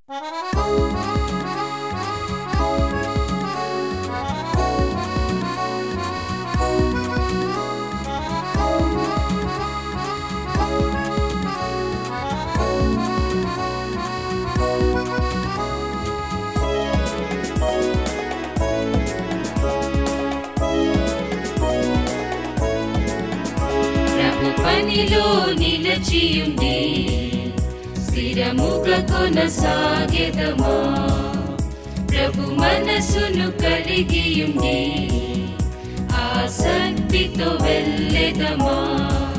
పనిలో నిలచియుండి స్థిరముగా కొనసాగెదమా. ప్రభు మనసును కలిగియుండి ఆసక్తితో వెళ్ళెదమా.